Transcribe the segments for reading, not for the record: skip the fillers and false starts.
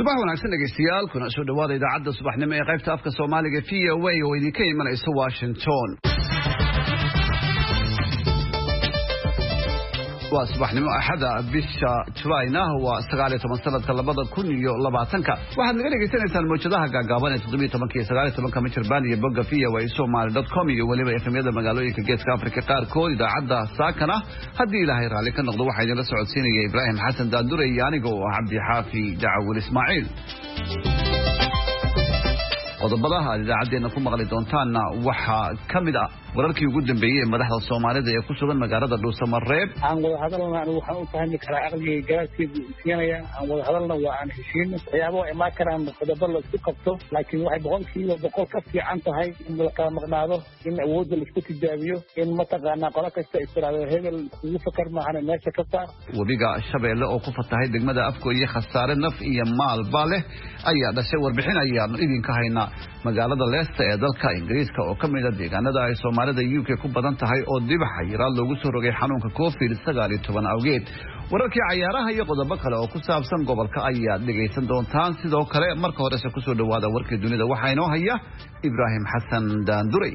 subax wanaagsan dhegeystayaal kuna soo dhawaada idaacadda subaxnimo ee qaybta afka Soomaaliga VOA oo idinka imanaysa Washington. waa subaxnimo axada bisha Julayna waa 19 sanadka 2020 waxaad naga dhageysanaysaan mowjadaha gaagaaban ee 17 iyo 19 mitir baan iyo bogga VOA.somali.com iyo waliba efemyada magaalooyinka Geeska Afrika qaarkood. idaacadda saakana haddii Ilaahay raali ka noqdo waxaa idinla socodsiinaya Ibraahim Xasan Daandure iyo aniga oo Cabdi Xaafi Dacwal Ismaaciil. qodobada idaacaddeena ku maqli doontaana waxaa ka mid ah wararkii ugu dambeeyay madaxda Soomaalida ee ku sugan magaalada Dhuusamareeb. aan wada hadalna waxaan u fahmi karaa aqliga garaadkeedu siinaya aan wada hadalna waa aan heshiin waxyaabo ay ma karaan qodobo la isku qabto laakiin waxay boqolkiiba ka fiican tahay in la kala maqnaado in awoodda la isku tijaabiyo in mataqaanaa qolo kasta istiraado hebel ugu fakar maahan meesha ka saar. Webiga Shabeelle oo ku fatahay degmada Afko iyo khasaare naf iyo maalba leh ayaa dhashay warbixin ayaan idinka haynaa. magaalada Leicester ee dalka Ingiriiska oo ka mid ah deegaanada ay Soomaalida UK ku badan tahay oo dib xayiraad loogu soo rogay xanuunka COVID-19 awgeed. wararkii ciyaaraha iyo qodobo kale oo ku saabsan gobolka ayaa dhageysan doontaan. sidoo kale marka hore ku soo dhawaada warkii dunida waxaa inoo haya Ibraahim Xasan Daandure.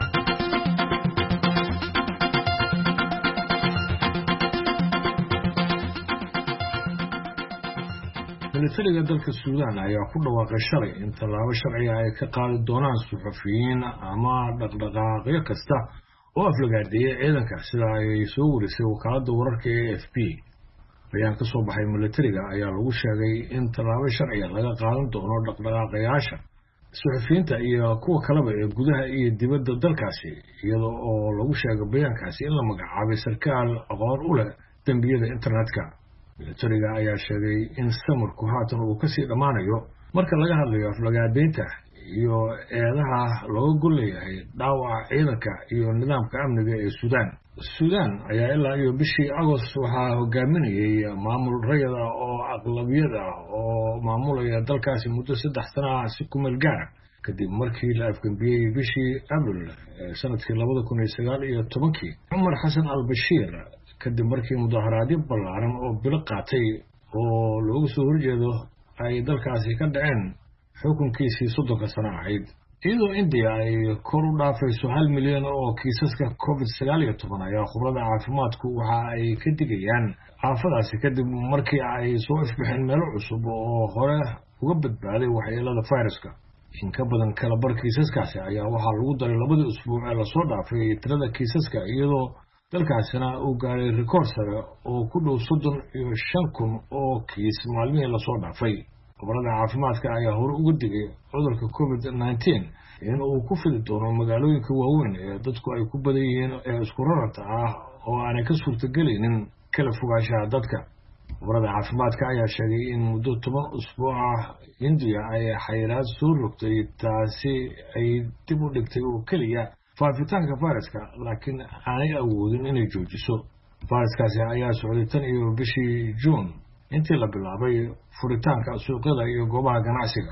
militariga dalka Suudaan ayaa ku dhawaaqay shalay in tallaabo sharci ah ay ka qaadi doonaan suxufiyiin ama dhaqdhaqaaqyo kasta oo aflagaadeeyay ciidanka sida ay soo warisay wakaaladda wararka ee AFP. bayaan ka soo baxay militariga ayaa lagu sheegay in tallaabo sharci ah laga qaadan doono dhaqdhaqaaqayaasha suxufiyiinta iyo kuwa kaleba ee gudaha iyo dibadda dalkaasi iyadoo oo lagu sheegay bayaankaasi in la magacaabay sarkaal aqoon u leh dambiyada internetka. militariga ayaa sheegay in samarku haatan uu kasii dhammaanayo marka laga hadlayo aflagaadeynta iyo eedaha looga gol leeyahay dhaawaca ciidanka iyo nidaamka amniga ee Suudaan ayaa ilaa iyo bishii Agost waxaa hogaaminayay maamul rayid ah oo aqlabiyad ah oo maamulaya dalkaasi muddo 3 sano ah si ku meel gaar kadib markii la afgambiyey bishii Abril sanadkii 2019 Umar Xasan al-Bashir kadib markii mudaharaadyo ballaaran oo bilo qaatay oo looga soo horjeedo ay dalkaasi ka dhaceen xukunkiisii 30 sano ahayd. iyadoo India ay kor u dhaafayso 1 milyan oo kiisaska COVID-19 ayaa khubarada caafimaadku waxa ay ka digayaan aafadaasi kadib markii ay soo ifbixeen meelo cusub oo hore uga badbaaday waxyeelada fayraska. in ka badan kala bar kiisaskaasi ayaa waxaa lagu daray 2 usbuuc ee lasoo dhaafay tirada kiisaska iyadoo dalkaasina uu gaaray rikoor sare oo ku dhow 35,000 oo kiis maalmihii lasoo dhaafay. khubarada caafimaadka ayaa hore uga digay cudurka COVID-19 in uu ku fidi doono magaalooyinka waaweyn ee dadku ay ku badan yihiin ee isku raranta ah oo aanay ka suurtagelaynin kala fogaanshaha dadka. khubarada caafimaadka ayaa sheegay in muddo 10 usbuuc ah India ay xayiraad soo rogtay taasi ay dib u dhigtay oo keliya faafitaanka fayraska laakiin aanay awoodin inay joojiso. fayraskaasi ayaa socday tan iyo bishii June intii la bilaabay furitaanka suuqyada iyo goobaha ganacsiga.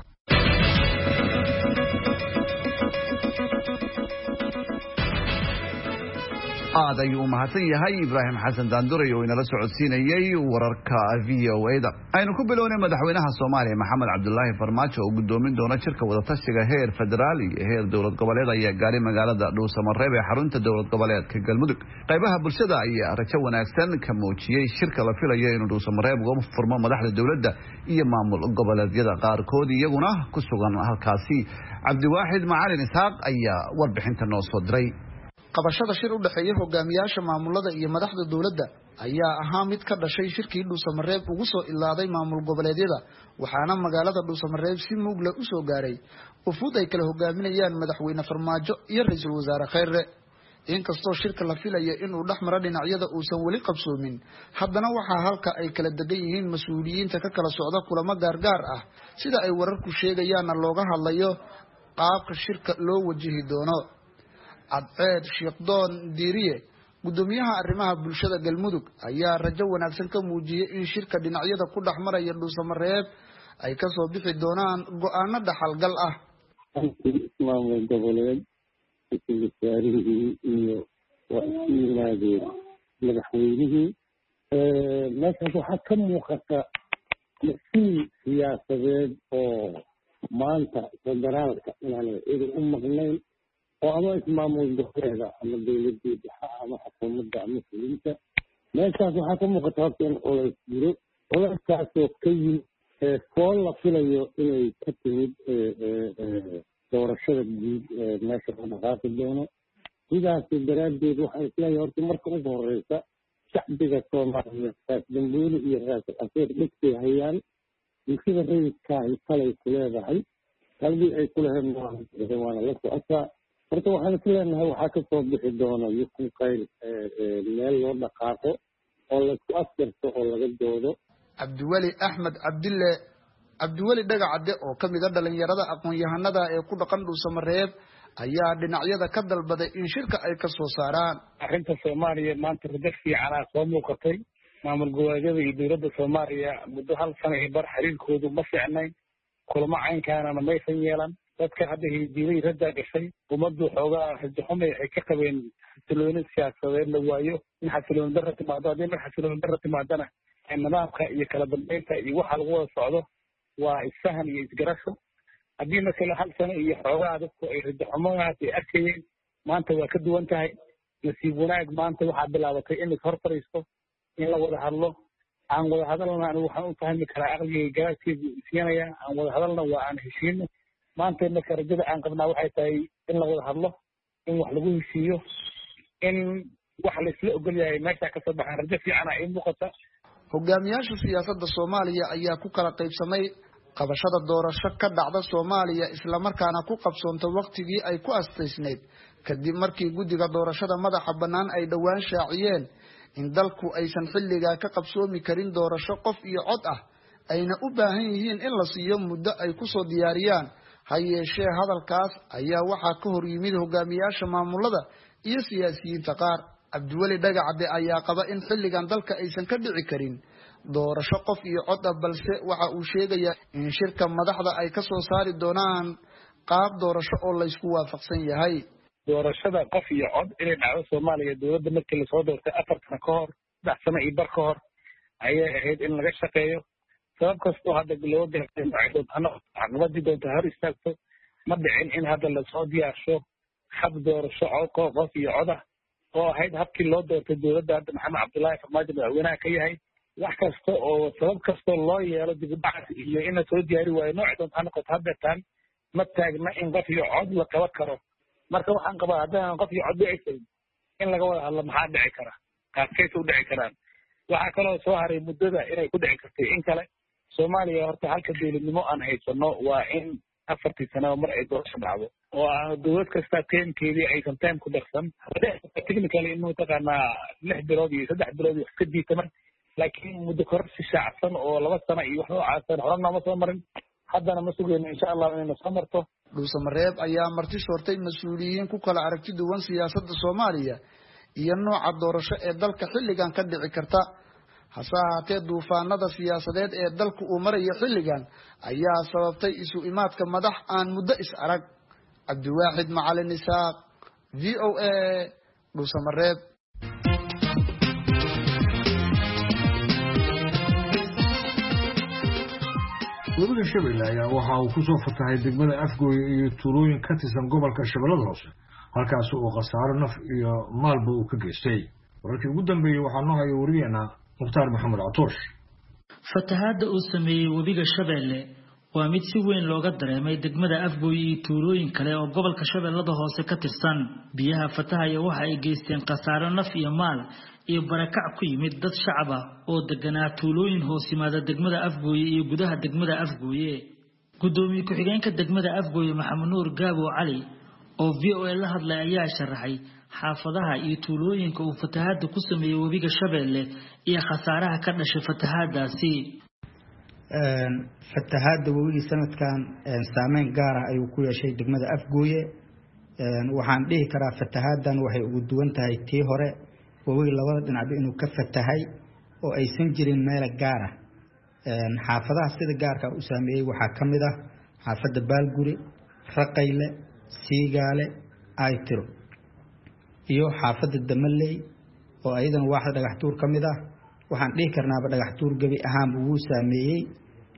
aad ayuu u mahadsan yahay Ibraahim Xasan Daandure oo inala socodsiinayay wararka VOA-da. aynu ku bilownay madaxweynaha Soomaaliya Maxamed Cabdullaahi Farmaajo oo gudoomin doona shirka wada tashiga heer federaal iyo heer dowlad goboleed ayaa gaaray magaalada Dhuusamareeb ee xarunta dowlad goboleedka Galmudug. qaybaha bulshada ayaa rajo wanaagsan ka muujiyay shirka la filayo inuu Dhuusamareeb uga furmo madaxda dowladda iyo maamul goboleedyada qaarkood iyaguna ku sugan halkaasi. Cabdiwaaxid Macalin Isaaq ayaa warbixinta noo soo diray. qabashada shir u dhaxeeya hogaamiyaasha maamulada iyo madaxda dawladda ayaa ahaa mid ka dhashay shirkii Dhuusamareeb ugu soo ilaaday maamul goboleedyada waxaana magaalada Dhuusamareeb si muugla u soo gaaray ufuud ay kala hogaaminayaan madaxweyne Farmaajo iyo ra'iisul wasaare Khayre. inkastoo shirka la filayo inuu dhaxmaro dhinacyada uusan wali qabsoomin haddana waxaa halka ay kala degan yihiin mas'uuliyiinta ka kala socda kulamo gaar ah sida ay wararku sheegayaan looga hadlayo qaabka shirka loo wajihi doono. Cadceed Sheekdoon Diiriye gudoomiyaha arrimaha bulshada Galmudug ayaa rajo wanaagsan ka muujiyay in shirka dhinacyada ku dhaxmaraya Dhuusamareeb ay ka soo bixi doonaan go'aano dhaxalgal ah. maamul goboleed iyo wasiiradii madaxweynihii meeshaas waxaa ka muuqata مسؤول siyaasadeed oo maanta federaalka inaan idin u maqnayn oo ama ismaamul goboleeda ama dowladda dhexe ama xukuumadda ama fulinta meeshaas waxaa ka muuqata horta in culays jiro culayskaasoo ka yimid fool la filayo inay ka timid doorashada guud meesha la dhaqaaqi doono sidaas daraaddeed waxaan isleeyahay horta marka ugu horeysa shacbiga soomaaliyeed raas dambuuli iyo raas afeer dhegtay hayaan bulshada rayidka ay talay ku leedahay qalbi ay ku lahayd waana la socotaa horta waxaan is leenahay waxaa ka soo bixi doona yukun qayl meel loo dhaqaaqo oo laisku afgarto oo laga doodo cabdiweli axmed cabdiweli dhagacadde oo ka mid a dhalinyarada aqoon-yahanada ee ku dhaqan dhuusamareeb ayaa dhinacyada ka dalbaday in shirka ay ka soo saaraan arrinta soomaaliya maanta rajo fiicanaa soo muuqatay maamul goboleedyada iyo dowladda soomaaliya muddo hal sano iyo bar xiriirkoodu ma fiicnayn kulamo caynkaanana maysan yeelan dadka hadda hidiiday raddaa gashay ummaddu xoogaa rajaxumay ay ka qabeen xasilooni siyaasadeed la waayo in xasilooni darra timaado haddii mar xasilooni darra timaadana nidaamka iyo kala dambeynta iyo waxa lagu wada socdo waa isfahan iyo isgarasho haddii masala hal sano iyo xoogaa dadku ay rajaxumogaas ay arkayeen maanta waa ka duwan tahay nasiib wanaag maanta waxaa bilaabatay in hor fadhiisto in la wada hadlo aan wada hadalna anigu waxaan u fahmi karaa aqligay garaadkeedu isiinaya aan wada hadalna waa aan heshiino maanta marka rajada aan qabnaa waxay tahay in la wada hadlo in wax lagu heshiiyo in wax la isla ogol yahay meesha ka soo baxaan rajo fiicana ay muuqata hogaamiyaasha siyaasadda Soomaaliya ayaa ku kala qaybsamay qabashada doorasho ka dhacda Soomaaliya isla markaana ku qabsoonta waqtigii ay ku asteysneed kadib markii guddiga doorashada madaxa bannaan ay dhawaan shaaciyeen in dalku aysan xilliga ka qabsoomi karin doorasho qof iyo cod ah ayna u baahan yihiin in la siiyo muddo ay ku soo diyaariyaan hayeeshee hadalkaas ayaa waxaa ka hor yimid hogaamiyaasha maamulada iyo siyaasiyiinta qaar cabdiweli dhagacadde ayaa qaba in xilligan dalka aysan ka dhici karin doorasho qof iyo cod ah balse waxa uu sheegayaa in shirka madaxda ay ka soo saari doonaan qaab doorasho oo la isku waafaqsan yahay doorashada qof iyo cod inay dhacdo Soomaaliya dowladda markii la soo doortay 4 sano ka hor 3 sano iyo bar ka hor ayay ahayd in laga shaqeeyo sabab kastoo hadda loo deeqay caqabadii doonta hor istaagto ma dhicin in hadda la soo diyaarsho hab doorasho qof iyo cod ah oo ahayd habkii loo doortay dowladda hadda Maxamed Cabdullaahi Farmaajo madaxweynaha ka yahay wax kasta oo sabab kasta loo yeelo dib u dhac iyo in la soo diyaari waayo nooc doonta noqoto haddeetan ma taagna in qof iyo cod la qaban karo marka waxaan qabaa haddaan qof iyo cod dhicin in laga wada hadlo maxaa dhici kara qaabkay u dhici karaan waxaa kaloo soo haray muddada inay ku dhici kartay in kale Soomaaliya horta halka dowladnimo aan haysano waa in 4 sano mar ay doorasho dhacdo oo dowlad kasta teemkeedii aysan teem ku darsan technically inuu taqaanaa 6 bilood iyo 3 bilood iska diitamay laakiin muddo kororsi shaacsan oo 2 sano iyo wax noocaas horena ma soo marin haddana ma sugayno insha Allah inay soo marto dhuusamareeb ayaa marti soortay mas'uuliyiin ku kala aragti duwan siyaasadda Soomaaliya iyo nooca doorasho ee dalka xilligan ka dhici karta hase ahaatee duufaanada siyaasadeed ee dalku uu marayo xilligan ayaa sababtay isu imaadka madax aan muddo is arag cabdiwaaxid macalin isaaq VOA dhuusamareeb Webiga Shabeelle ayaa waxa uu ku soo fatahay degmada Afgooy iyo tuulooyin ka tirsan gobolka Shabeellada Hoose halkaas oo khasaaro naf iyo maalba uu ka geystay wararkii ugu dambeeyay waxaa noo hayo wariyeena Mukhtaar Maxamed Catoosh fatahaadda uu sameeyay webiga Shabeelle waa mid si weyn looga dareemay degmada Afgooy iyo tuulooyin kale oo gobolka Shabeellada Hoose ka tirsan biyaha fatahaya waxa ay geysteen khasaaro naf iyo maal iyo barakac ku yimid dad shacab ah oo deganaa tuulooyin hoos yimaada degmada Afgooy iyo gudaha degmada Afgooy gudoomiye ku-xigeenka degmada Afgooy Maxamed Nuur Gaabo Cali oo VOA la hadlay ayaa sharaxay xaafadaha iyo tuulooyinka uu fatahaadda ku sameeyay webiga Shabeelle iyo khasaaraha ka dhashay fatahaadaasi fatahaadda webiga sanadkan saameyn gaar ah ayuu ku yeeshay degmada Afgooy waxaan dhihi karaa fatahaadan waxay ugu duwan tahay tii hore webiga labada dhinac inuu ka fatahay oo aysan jirin meel gaar ah xaafadaha sida gaarka u saameeyay waxa kamid ah xaafadda Baalguri Raqayle Siigaale Aytiro iyo xaafadda Damaley oo aydan waaxda dhagax tuur kamid ah waxaan dhihi karnaaba dhagax tuur gabi ahaan uu saameeyay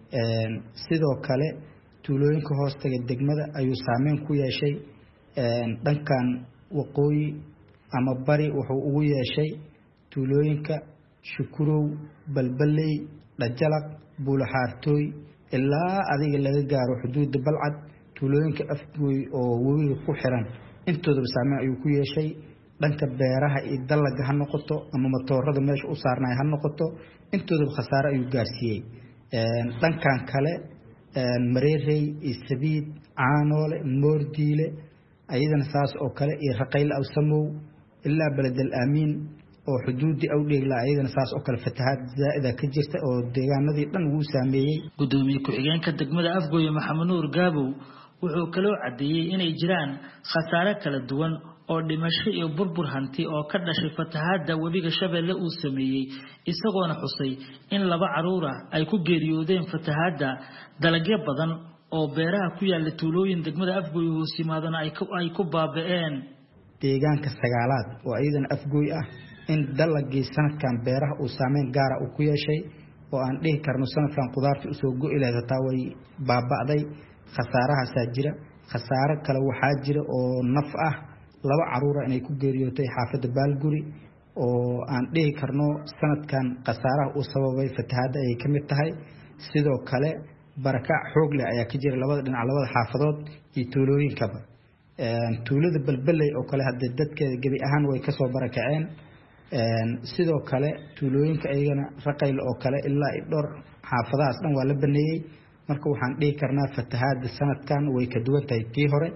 sidoo kale tuulooyinka hoostaga degmada ayuu saameyn ku yeeshay dhankan waqooyi ama bari wuxuu ugu yeeshay tuulooyinka Shukurow Balbaley Dhajalaq Buulaxaartooy ilaa adiga laga gaaro xuduudda Balcad tuulooyinka Afgooy oo webiga ku xiran intooda saameyn ayuu ku yeeshay dhanka beeraha iyo dalaga ha noqoto ama matoorada meesha u saarnay ha noqoto intooda khasaare ayuu gaarsiiyay dhankan kale Mareerey Isabiid Caanoole Moordiile ayadana saas oo kale iyo Raqayl Awsamow ilaa Baladal Amiin oo xuduudii u dheegla ayadana saas oo kale fatahaad zaa'ida ka jirta oo deegaanadii dhan uu saameeyay gudoomiye ku-xigeenka degmada Afgooy Maxamed Nuur Gaabow wuxuu kaloo cadeeyay inay jiraan khasaare kala duwan oo dhimasho iyo burbur hanti oo ka dhashay fatahaadda webiga Shabeelle uu sameeyay isagoona xusay in 2 caruur ah ay ku geeriyoodeen fatahaadda dalagyo badan oo beeraha ku yaala tuulooyin degmada Afgooy hoos yimaadana ay ku baaba'een deegaanka sagaalaad oo ayadana Afgooy ah in dalagii sanadkan beeraha uu saameyn gaar ah ku yeeshay oo aan dhihi karno sanadkan qudaarta u soo go'i lahayd taa way baaba'day khasaarahaas jira khasaare kale waxa jira oo naf ah 2 caruur inay ku geeriyootay xaafadda Baalguri oo aan dhihi karno sanadkan khasaaraha uu sababay fatahaadda ay kamid tahay sidoo kale barakac xoog leh ayaa ka jira labada dhinac labada xaafadood iyo tuulooyinkaba tuulada Balbaley oo kale hadda dadkeeda gabi ahaan way ka soo barakaceen sidoo kale tuulooyinka ayagana Raqayl oo kale ilaa dhowr xaafadahaas dhan waa la baneeyay marka waxaan dhihi karnaa fatahaadda sanadkan way ka duwan tahay tii hore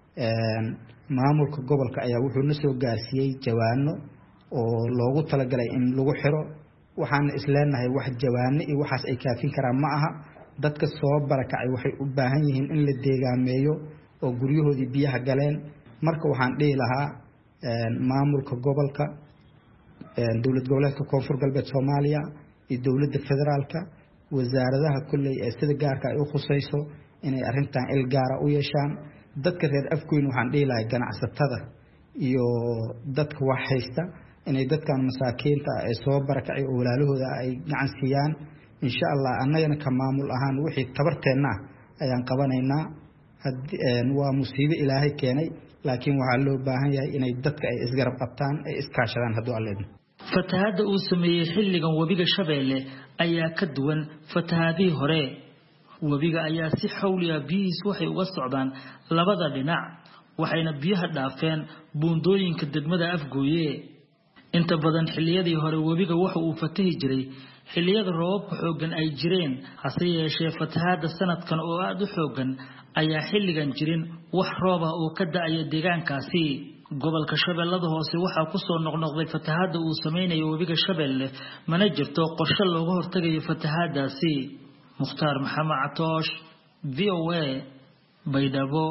maamulka gobolka ayaa wuxuu na soo gaarsiiyay jawaano oo loogu talagalay in lagu xiro waxaan isleenahay wax jawaano iyo waxaas ay kaafin karaan ma aha dadka soo barakacay waxay u baahan yihiin in la deegaameeyo oo guryahoodii biyaha galeen marka waxaan dhihi lahaa maamulka gobolka dawlad goboleedka Koonfur Galbeed Soomaaliya iyo dawladda federaalka wasaaradaha kulay ee sida gaarka ay u khusayso inay arintan il gaar ah u yeeshaan dadka reer Afgooy waxaan dhihi lahaa ganacsatada iyo dadka wax haysta inay dadkan masaakiinta ee soo barakacay oo walaalahooda ay gacan siiyaan insha Allah annagana ka maamul ahaan wixii tabarteena ayaan qabanaynaa waa musiibo Ilaahay keenay laakiin waxa loo baahan yahay inay dadka ay isgarab qabtaan ay iskaashadaan haddii Alle fatahaadda uu sameeyay xilligan webiga Shabeelle ayaa ka duwan fatahaadii hore webiga ayaa si xawli ah biyihiis waxay uga socdaan labada dhinac waxayna biyaha dhaafeen buundooyinka degmada Afgooye inta badan xilliyadii hore webiga waxa uu fatahi jiray xilliyada roobka xoogan ay jireen hase yeeshee fatahaadda sanadkan oo aad u xoogan ayaa xilligan jirin wax roob ah oo ka da'aya deegaankaasi gobolka Shabeellada hoose waxa ku soo noqnoqday fatahaadda uu sameeyay webiga Shabeelle mana jirto qorshe looga hortagayo fatahaaddaasi Mukhtaar Maxamed Catoosh VOA Baydhabo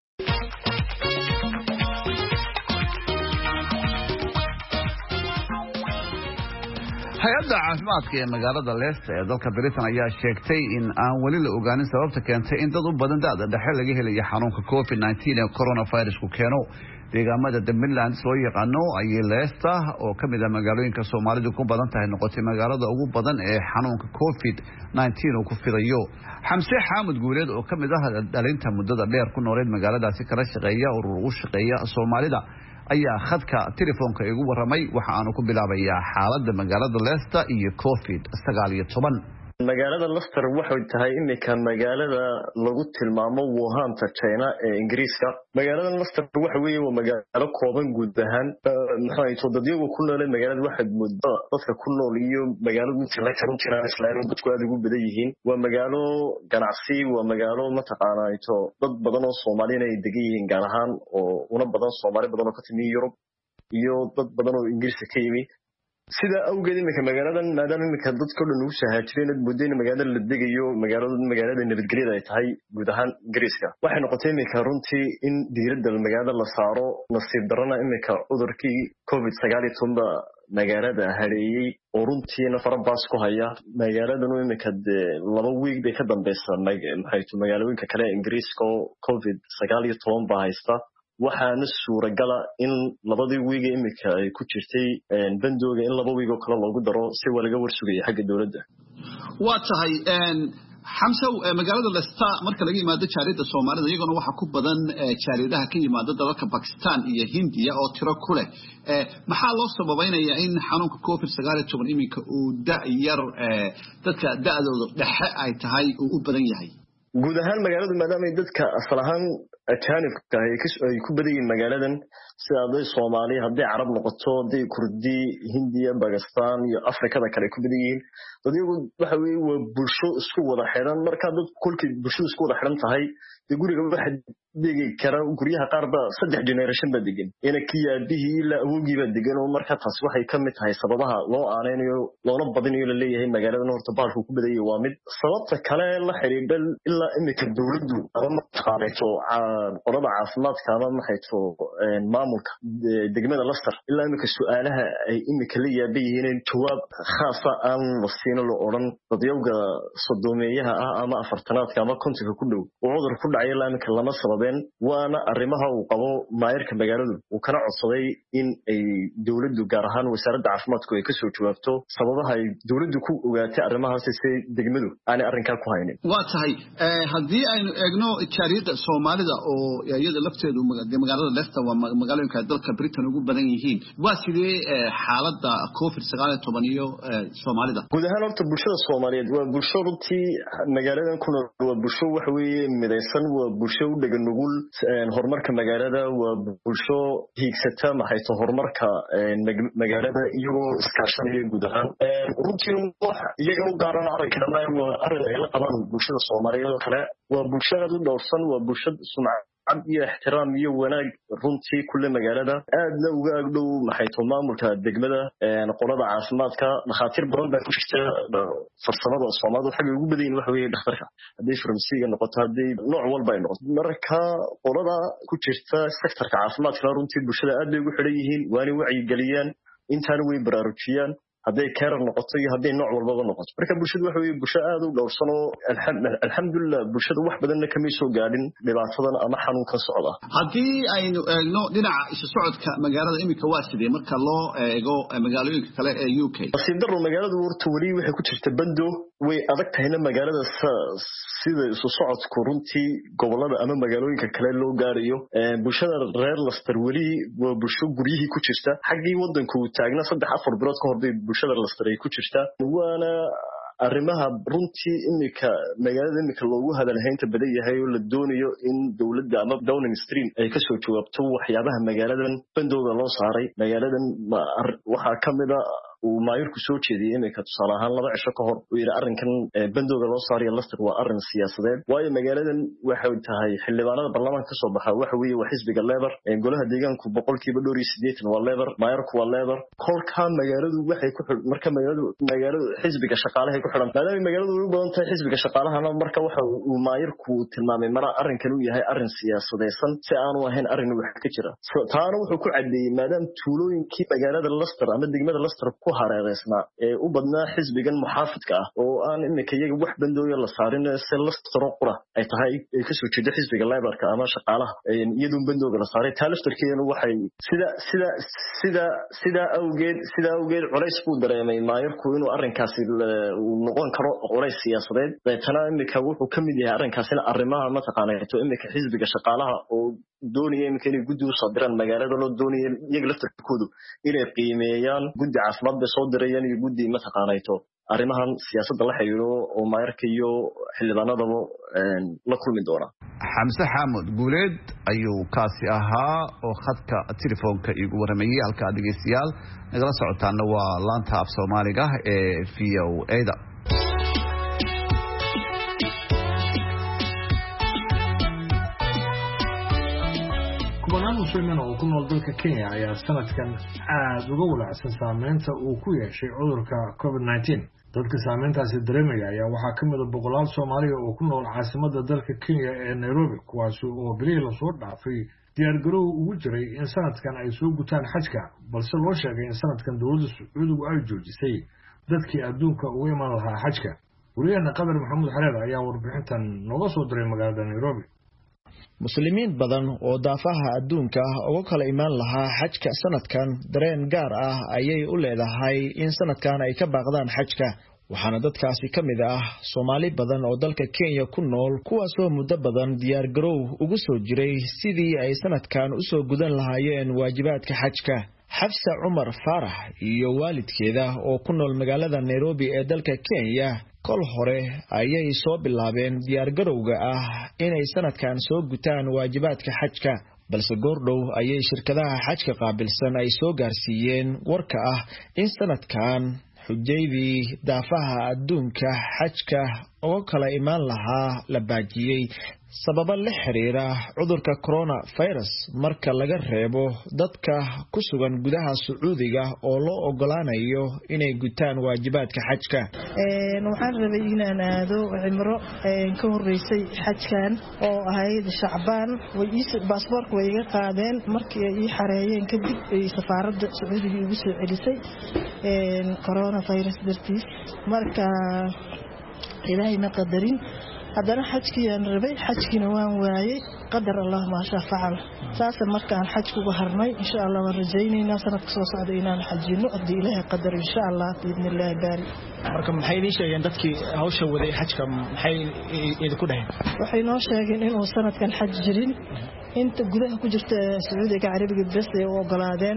hay-adda caafimaadka ee magaalada Leicester ee dalka Britain ayaa sheegtay in aan wali la ogaanin sababta keentay in dad u badan da'da dhexe laga helayo xanuunka COVID-19 ee coronavirus ku keeno deegaamada The Midlands loo yaqaano ayay Leicester oo kamid ah magaalooyinka Soomaalidu ku badan tahay noqotay magaalada ugu badan ee xanuunka COVID-19 uu ku fidayo Xamse Xaamud Guuleed oo kamid ah dhalinta muddada dheer ku nooleed magaaladaasi kala shaqeeya urur u shaqeeya Soomaalida ayaa khadka telefoonka igu waramay waxa aanu ku bilaabayaa xaaladda magaalada Leicester iyo COVID-19 magaalada Leicester waxay tahay imika magaalada lagu tilmaamo Wuhan China ee Ingiriiska magaalada Leicester waxa weeye waa magaalo kooban guud ahaan maxay dadku ku nool magaalada waxa muddo dadka ku nool iyo magaalada inta la xiran jiraan islaamka dadku aad ugu badan yihiin waa magaalo ganacsi waa magaalo mataqaanaa dad badan oo Soomaaliyeed ay degan yihiin gaar ahaan oo una badan Soomaali badan oo ka timid Yurub iyo dad badan oo Ingiriiska ka yimid sida awgeed imika magaaladan maadaama imika dadka dhan ugu sahaajireen muddo magaalada la degayo magaalada nabadgelyada ay tahay guud ahaan Ingiriiska waxay noqotay imika runtii in diiradda magaalada la saaro nasiib darana imika cudurkii COVID-19 magaalada hareeyay oo runtiina farabaas ku haya magaaladan imika 2 week bay ka dambeysay magaalooyinka kale Ingiriiska oo COVID-19 baa haysta waxaana suuragala in 2 week imika ay ku jirtay bandooga in 2 week oo kale loogu daro si walaga warsugay xagga dawladda waa tahay xamsow magaalada Leicester marka laga yimaado jaariyada Soomaalida iyaguna waxa ku badan jaariyadaha ka yimaada dalalka Pakistan iyo Hindiya oo tiro ku leh maxaa loo sababaynayaa in xanuunka COVID-19 iminka uu yar dadka da'dooda dhexe ay tahay uu u badan yahay guud ahaan magaaladu maadaama ay dadka asal ahaan ajaanibka ay ku badan yihiin magaaladan sida ay Soomaali haddii Carab noqoto haddii Kurdi Hindiya Pakistan iyo Afrikada kale ku badan yihiin dadku waxa weeye waa bulsho isku wada xiran marka dad kulkii bulsho isku wada xiran tahay guriga waxa degi kara guryaha qaar ba 3 generation ba degan ina kiyaabihii ila awoogiiba degan oo marka taas waxay ka mid tahay sababaha loo aaneeyo loona badinayo la leeyahay magaalada horta baalku ku badayay waa mid sababta kale la xiriirda ilaa imika dawladdu ama qaadato qolada caafimaadka ama maxayto maamulka degmada Leicester ilaa imika su'aalaha ay imika la yaabayeen jawaab khaas ah aan wasiino loo oran dadiyowga sodoomeeyaha ama afartanaadka ama kontiga ku dhow oo cudur ku dhacay ilaa imika lama sababeen waana arrimaha uu qabo maayirka magaaladu uu kana codsaday in ay dawladdu gaar ahaan wasaaradda caafimaadku ay ka soo jawaabto sababaha ay dawladdu ku ogaatay arrimahaas si degmadu aan arrinka ku haynin waa tahay haddii aynu eegno jaariyada Soomaalida oo iyada lafteedu magaalada Leicester waa magaalooyinka dalka Britain ugu badan yihiin waa sidee xaaladda COVID-19 iyo Soomaalida guud ahaan horta bulshada Soomaaliyeed waa bulsho runtii magaaladan ku nool waa bulsho wax weeye midaysan waa bulsho u dhagan nugul horumarka magaalada waa bulsho hiigsata maxayto horumarka magaalada iyagoo iskaashanaya guud ahaan runtii wax iyaga u gaaran aragna waa arrin ay la qabaan bulshada Soomaaliyeed kale waa bulsho aad u dhowrsan waa bulsho sumcad iyo ixtiraam iyo wanaag runtii kulle magaalada aadna uga agdhow maxayto maamulka degmada qolada caafimaadka dhakhaatiir badan baa ku jirta farsamada Soomaalidu xagga ugu badan waxa weeye dhakhtarka haddii farmasiga noqoto haddii nooc walba ay noqoto marka qolada ku jirta sektorka caafimaadka runtii bulshada aad bay ugu xidhan yihiin waana wacyi geliyaan intaana way baraarujiyaan hadday keer noqoto iyo hadday nooc walba noqoto marka bulshadu waxa weeye bulsho aad u dhowrsan oo alxamdulillah bulshada wax badan kama soo gaadhin dhibaatadan ama xanuunkan socda haddii aynu eegno dhinaca isu socodka magaalada imika waa sidee marka loo eego magaalooyinka kale ee UK sidoo magaaladu warta wali waxay ku jirta bando way adag tahayna magaalada sida isu socodku runtii gobolada ama magaalooyinka kale loo gaarayo bulshada reer Leicester wali waa bulsho guryihii ku jirta xaggii wadanku taagna 3-4 bilood ka hor bulshada Leicester ay ku jirta waana arrimaha runtii imika magaalada imika loogu hadalhaynta badan yahay oo la doonayo in dawladda ama Downing Street ay ka soo jawaabto waxyaabaha magaaladan bandowga loo saaray magaaladan waxa kamid ah uu maayirku soo jeediyay imika tusaale ahaan 2 cisho ka hor uu yiri arrinkan bandowga loo saaray Leicester waa arrin siyaasadeed waayo magaaladan waxay tahay xildhibaanada baarlamaanka ka soo baxa waxa weeye waa xisbiga Labour golaha deegaanku 80% waa Labour maayirku waa Labour kolka magaaladu waxay ku marka magaaladu xisbiga shaqaalaha ku xiran maadaama magaaladu u badan tahay xisbiga shaqaalahana marka waxa uu maayirku tilmaamay mara arrinkan uu yahay arrin siyaasadeysan si aanu ahayn arrin wax ka jira taana wuxuu ku cadeeyay maadaama tuulooyinkii magaalada Leicester ama degmada Leicester hareereysna ee u badnaa xisbigan muxaafidka ah oo aan imika iyaga wax bandooyo la saarin si Leicester qura ay tahay ay ka soo jeedo xisbiga Labourka ama shaqaalaha iyadoo bandooga la saaray Leicester-keena waxay sida awgeed culays ku dareemay maayirku inuu arrinkaasi uu noqon karo culays siyaasadeed tana imika wuxuu ka mid yahay arrinkaasina arrimaha ma taqaanayo imika xisbiga shaqaalaha oo doonaya imika inay guddi u sadiraan magaalada loo doonaya iyaga laftarkoodu inay qiimeeyaan guddi caafimaad bay soo dirayaan iyo guddi ma taqaanayto arrimahan siyaasadda la xiriiro oo maayirka iyo xildhibaanadaba la kulmi doona xamse xaamud guuleed ayuu kaasi ahaa oo khadka telefoonka igu waramayay halka dhageystayaal nagala socotaana waa laanta af Soomaaliga ee VOA-da kubanaan muslimiin oo ku nool dalka Kenya ayaa sanadkan aad uga walaacsan saameynta uu ku yeeshay cudurka COVID-19 dadka saameyntaasi dareemaya ayaa waxaa ka mid ah boqolaal Soomaaliya oo ku nool caasimadda dalka Kenya ee Nairobi kuwaas oo bilihii la soo dhaafay diyaargarow ugu jiray in sanadkan ay soo gutaan xajka balse loo sheegay in sanadkan dawladda Sacuudigu ay joojisay dadkii adduunka ugu iman lahaa xajka wariyaha Qadar Maxamuud Xareed ayaa warbixintan nooga soo diray magaalada Nairobi muslimiin badan oo daafaha adduunka uga kala imaan lahaa xajka sanadkan dareen gaar ah ayay u leedahay in sanadkan ay ka baaqdaan xajka waxaana dadkaasi ka mid ah Soomaali badan oo dalka Kenya ku nool kuwaas oo muddo badan diyaar garow ugu soo jiray sidii ay sanadkan u soo gudan lahaayeen waajibaadka xajka. Xafsa Umar Farah iyo waalidkeeda oo ku nool magaalada Nairobi ee dalka Kenya kol hore ayay soo bilaabeen diyaar garowga ah inay sanadkan soo gutaan waajibaadka xajka, balse goordhow ayay shirkadaha xajka qaabilsan ay soo gaarsiiyeen warka ah in sanadkan xujaydii daafaha adduunka xajka oo kala imaan lahaa la baajiyay sababa la xiriira cudurka coronavirus marka laga reebo dadka ku sugan gudaha Sacuudiga oo loo ogolaanayo inay gutaan waajibaadka xajka. waxaan rabay inaan aado cimro ka horeysay xajkan oo ahayd Shacbaan, baasaboorka way iga qaadeen markii ay xareeyeen kadib ay safaaradda Sacuudiga igu soo celisay coronavirus dartiis, marka ilaahay ma qadarin haddana xajkii aan rabay xajkiina waan waayay qadar Allah ma sha facal. saasa markaan xajku uga harnay insha Allah waan rajaynaynaa sanadka soo socda inaan xajino haddii ilaahay qadar insha Allah biidnillaahi baari. marka maxay idin sheegeen dadkii hawsha waday xajka maxay idinku dhaheen? waxay noo sheegeen inuu sanadkan xaj jirin, inta gudaha ku jirta Sacuudiga Carabiga bas ay u ogolaadeen,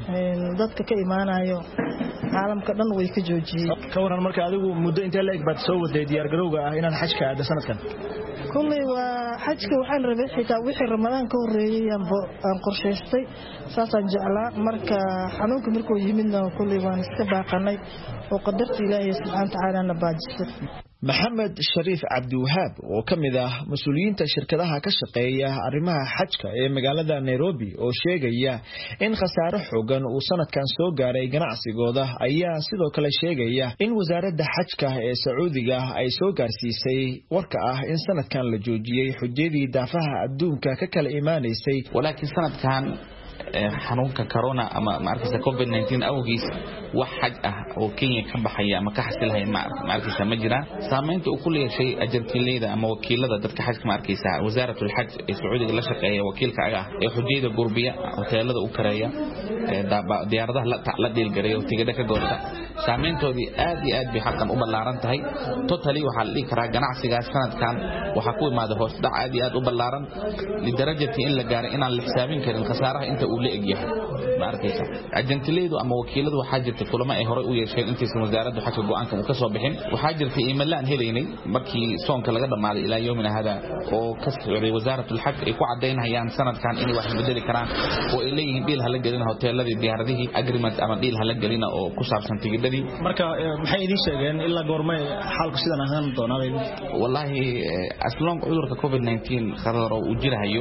dadka ka imaanayo caalamka dhan way ka joojiyeen. ka waran marka adigu muddo intee la eg baad soo waday diyaar garowga ah inaad xajka aado sanadkan? kulli waa xajka waxaan rabay xitaa wixii Ramadaan ka horeeyay aan qorsheystay saasaan jeclaa, marka xanuunka markuu yimidna kulli waan iska baaqanay oo qadarta Ilaahay subxaanahu wa ta'aala na baajisay. Maxamed Shariif Cabdiwahaab oo kamid ah mas'uuliyiinta shirkadaha ka shaqeeya arrimaha xajka ee magaalada Nairobi oo sheegaya in khasaare xooggan uu sanadkan soo gaaray ganacsigooda ayaa sidoo kale sheegaya in wasaaradda xajka ee Sacuudiga ay soo gaarsiisay warka ah in sanadkan la joojiyay xujaydii daafaha adduunka ka kala imaanaysay, walaakiin sanadkan xanuunka corona ama markaysa COVID-19 awgiis wax xaj ah oo Kenya ka baxaya ama ka xasilahay markaysa ma jiraan. saameynta uu ku leeyahay ajarkiileeda ama wakiilada dadka xajka markaysa wasaaratul xaj ee Sacuudiga la shaqeeya wakiilka aga ee xujayda gurbiya hoteelada u kareeya diyaaradaha la dhiilgareeyo tigidha ka goorta saameyntoodii aad iyo aad bay xaqan u ballaaran tahay. totally waxa la dhigi karaa ganacsigaas sanadkan waxa ku imaada hoos dhac aad iyo aad u ballaaran lidarajati in la gaaray inaan la xisaabin karin khasaaraha inta uu la egyahay. markaysa ajantileedu ama wakiiladu waxa jirta kulamo ay hore u yeesheen intiisa wasaaraddu xajka go'aanka uu ka soo bixin. waxaa jirta iimaylaan helaynay markii soonka laga dhamaaday ilaa yoomina hada oo ka socday wasaaratul xaj ay ku cadeynayaan sanadkan in wax bedeli karaan oo ay leeyihiin deal hala gelin hoteeladii diyaaradihii agreement ama deal hala gelin oo ku saabsan tigidhadii. marka maxay idin sheegeen ilaa goormay xaalku sidan ahaan doonaa? wallahi aslong cudurka COVID-19 qadaro uu jirahayo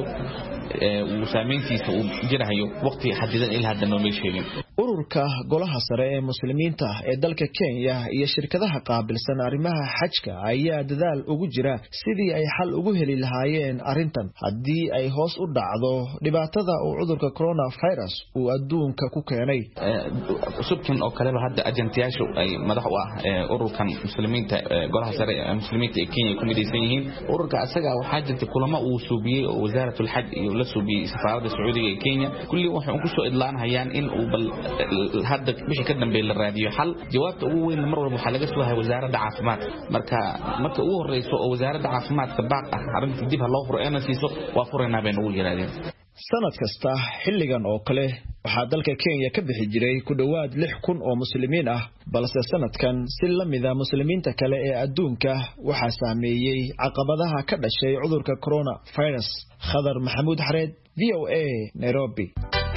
uu saameyntiisa uu jirahayo waqti xadidan ilaa hadda noo sheegin. ururka golaha sare ee muslimiinta ee dalka Kenya iyo shirkadaha qaabilsan arrimaha xajka ayaa dadaal ugu jira sidii ay xal ugu heli lahaayeen arintan haddii ay hoos u dhacdo dhibaatada uu cudurka coronavirus uu adduunka ku keenay. subkan oo kale hadda ajantiyaashu ay madax u ah ururkan muslimiinta golaha sare ee muslimiinta ee Kenya ku midaysan yihiin. ururka asaga waxa jirta kulamo uu suubiyay oo wasaaratul xaj iyo la suubiyay safaaradda Sacuudiga ee Kenya kulli waxay ku soo idlaanayaan in uu hadda bishii ka dambeeyay la raadiyo xal. jawaabta ugu weyn mar walba waxa laga soo hayo wasaaradda caafimaadka. marka ugu horeyso oo wasaaradda caafimaadka baaq ah arrinta dib loo furo ee nasiiso waa fureenaa bay ugu yiraahdeen. sanad kasta xilligan oo kale waxaa dalka Kenya ka bixi jiray ku dhawaad 6,000 oo muslimiin ah, balse sanadkan si la mid ah muslimiinta kale ee adduunka waxaa saameeyay caqabadaha ka dhashay cudurka coronavirus. Khadar Maxamuud Xareed, VOA, Nairobi.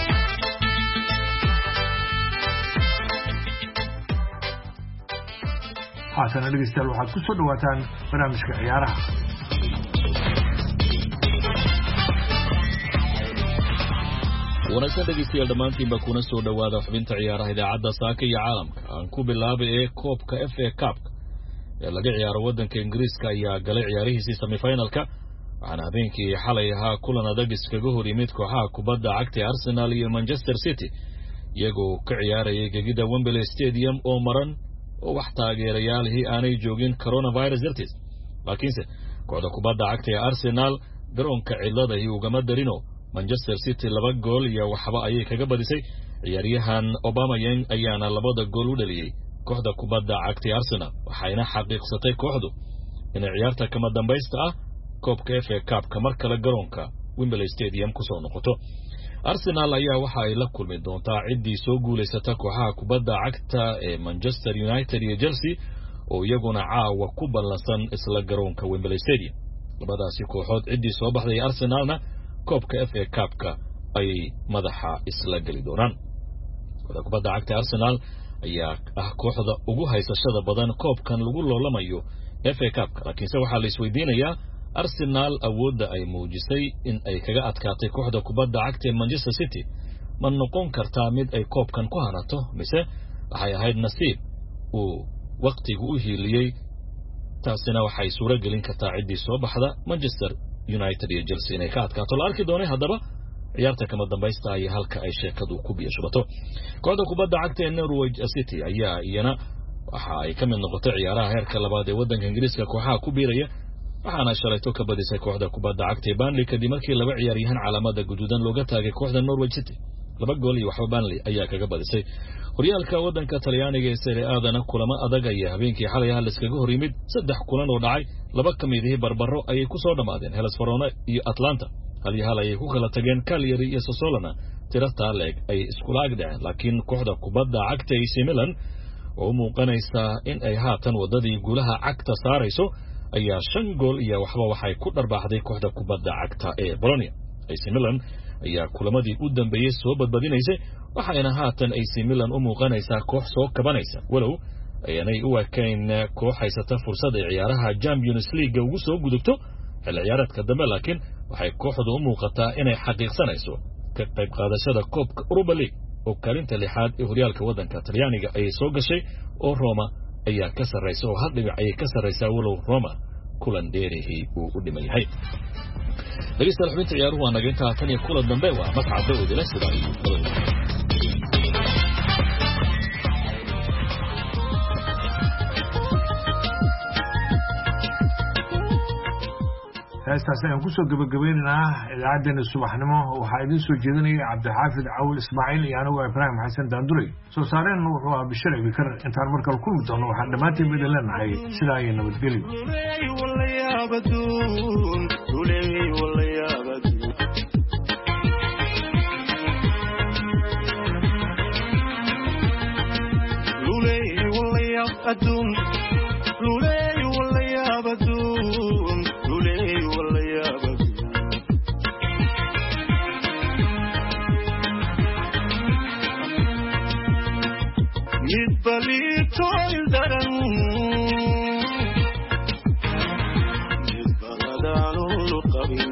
haatan dhegeystayaal waxaad ku soo dhawaataan barnaamijka ciyaaraha. wanaagsan dhegeystayaal dhammaantiinba kuna soo dhowaada xubinta ciyaaraha idaacadda saaka iyo caalamka. aan ku bilaabay ee koobka FA Cup ee laga ciyaaro waddanka Ingiriiska ayaa galay ciyaarihiisii semifinalka, waxaana habeenkii xalay ahaa kulan adag iskaga hor yimid kooxaha kubadda cagta Arsenal iyo Manchester City iyagoo ka ciyaarayay gegida Wembley Stadium oo maran oo wax taageerayaalihii aanay joogin coronavirus dartiis. laakiinse kooxda kubadda cagta ee Arsenal garoonka cidladii ugama darino Manchester City 2 gool iyo waxba ayay kaga badisay. ciyaaryahan Aubameyang ayaana 2 gool u dhaliyay kooxda kubadda cagta Arsenal waxayna xaqiiqsatay kooxdu in ciyaarta kama dambaysta ah koobka FA Cup mar kale garoonka Wembley Stadium ku soo noqoto. Arsenal ayaa waxa ay la kulmi doontaa ciddii soo guuleysata kooxaha kubadda cagta ee Manchester United iyo Chelsea oo iyaguna caawa ku ballansan isla garoonka Wembley Stadium. labadaasi kooxood ciddii soo baxday Arsenalna koobka FA Cup-ka ay madaxa isla gali doonaan. kooxda kubadda cagta Arsenal ayaa ah kooxda ugu haysashada badan koobkan lagu loolamayo FA Cup-ka, laakiinse waxaa la isweydiinayaa Arsenal awoodda ay muujisay in ay kaga adkaatay kooxda kubadda cagta Manchester City ma noqon kartaa mid ay koobkan ku hanato mise waxay ahayd nasiib uu waqtigu u hiiliyey. taasina waxay suura gelin kartaa ciddii soo baxda Manchester United iyo Chelsea inay ka adkaato. la arki doonay haddaba ciyaarta kama dambaysta ay halka ay sheekadu ku biyashabato. kooxda kubadda cagta ee Norwich City ayaa iyana waxa ay ka mid noqotay ciyaaraha heerka labaad ee waddanka Ingiriiska kooxaha ku biiraya, waxaana shalayto ka badisay kooxda kubadda cagta ee Burnley kadib markii laba ciyaaryahan calaamada guduudan looga taagay kooxda Norwich City. 2 gool iyo waxba Burnley ayaa kaga badisay. horyaalka waddanka Talyaaniga ee Serie A-dana kulamo adag ayaa habeenkii xalay hal iskaga hor yimid. 3 kulan oo dhacay, 2 ka mid ah barbaro ayay ku soo dhamaadeen. Hellas Verona iyo Atlanta hal ayay ku kala tageen. Cagliari iyo Sassuolo tirada leeg ay isku laagdeen, laakiin kooxda kubadda cagta AC Milan oo muuqanaysa in ay haatan wadadii guulaha cagta saarayso ayaa 5 gool iyo waxba waxay ku dharbaaxday kooxda kubadda cagta ee Bologna. AC Milan ayaa kulamadii u dambeeyay soo badbadinaysay, waxayna haatan AC Milan u muuqanaysaa koox soo kabanaysa, walow aanay u ekayn koox haysata fursad ay ciyaaraha Champions League ugu soo gudubto xilli ciyaareedka dambe, laakiin waxay kooxdu u muuqataa inay xaqiiqsanayso ka qayb qaadashada koobka Europa League oo kaalinta 6aad ee horyaalka waddanka Talyaaniga ay soo gashay, oo Roma ayaa ka sarreysa oo hal dhibic ay ka sarreysaa, walow Roma kulan dheerihii uu u dhiman yahay. dhegeystayaal xubinta ciyaaruhu waa naga intaa tan iyo kulan dambe waa Mascad Daawud ila sidaa iyo heestaas ayaan kusoo gabagabaynaynaa idaacaddeenna subaxnimo. waxaa idiin soo jeedinaya cabdixaafid cawil ismaaciil iyo anigu ibraahim xasan daanduray. soo saareenna wuxuu ahaa bishir ibikar. intaan markale kulmi doono waxaan dhammaantiin midin leenahay sidaa iyo nabadgelyo. Midbalito ildaran midbaladanu luqabin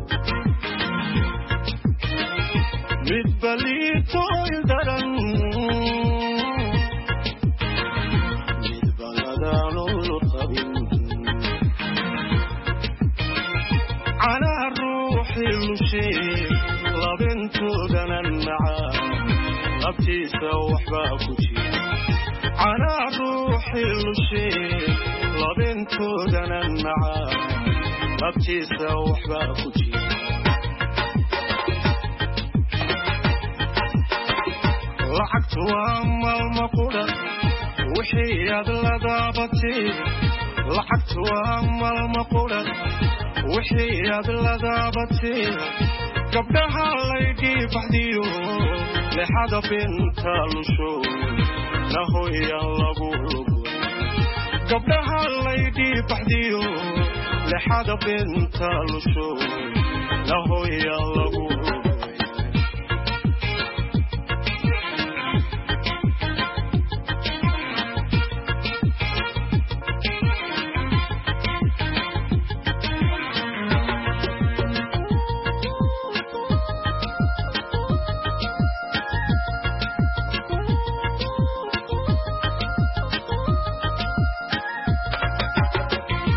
midbalito ildaran midbaladanu luqabin ala ruuxi lushe labintoodan naca labtiisa waxba ku jira على روحي الشيء لبنتودنا النعام أبتيسا وحباكوتي لحقت وأما المقولة وحياد لذابتي لحقت وأما المقولة وحياد لذابتي قبلها ليدي بحديو لحدا بنت الشوق له يلا قولوا قبلها الليدي بحديو لحدا بنت الشوق له يلا قولوا